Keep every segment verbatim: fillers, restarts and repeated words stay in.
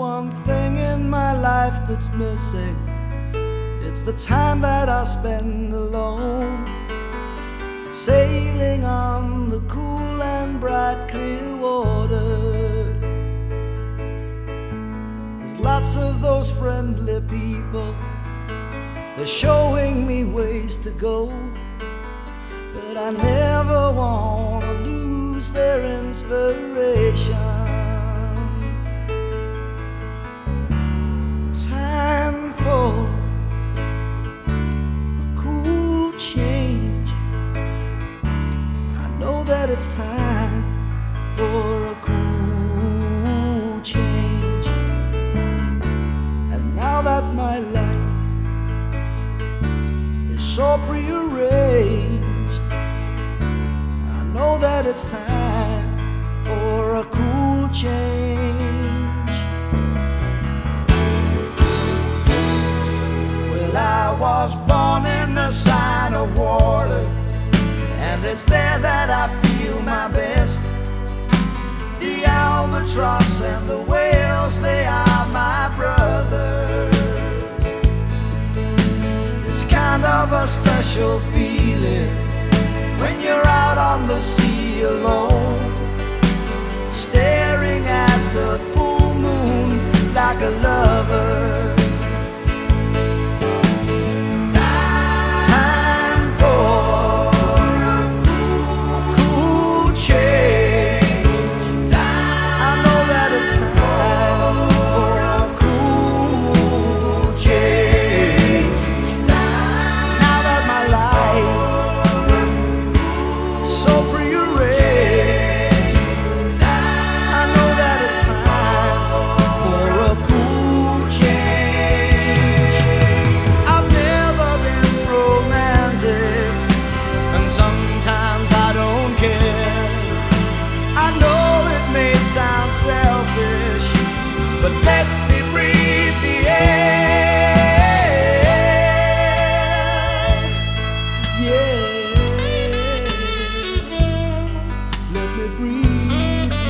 one thing in my life that's missing, it's the time that I spend alone, sailing on the cool and bright clear water. There's lots of those friendly people, they're showing me ways to go, but I never want to lose their inspiration. Time for a cool change. I know that it's time for a cool change. And now that my life is so prearranged, I know that it's time for a cool change. Well, I was born in the sign of water, and it's there that I feel my best. The albatross and the whales, they are my brothers. It's kind of a special feeling when you're out on the sea alone, staring at the full moon like a lover. But let me breathe the air, yeah. Let me breathe the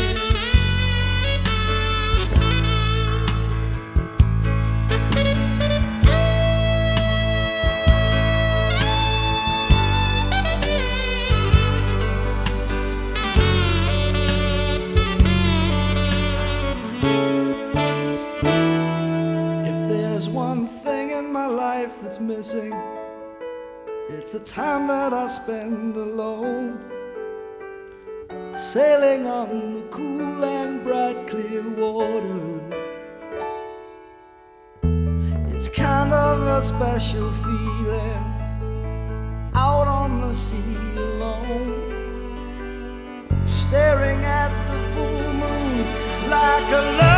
one thing in my life that's missing, it's the time that I spend alone, sailing on the cool and bright clear water. It's kind of a special feeling, out on the sea alone, staring at the full moon like a love.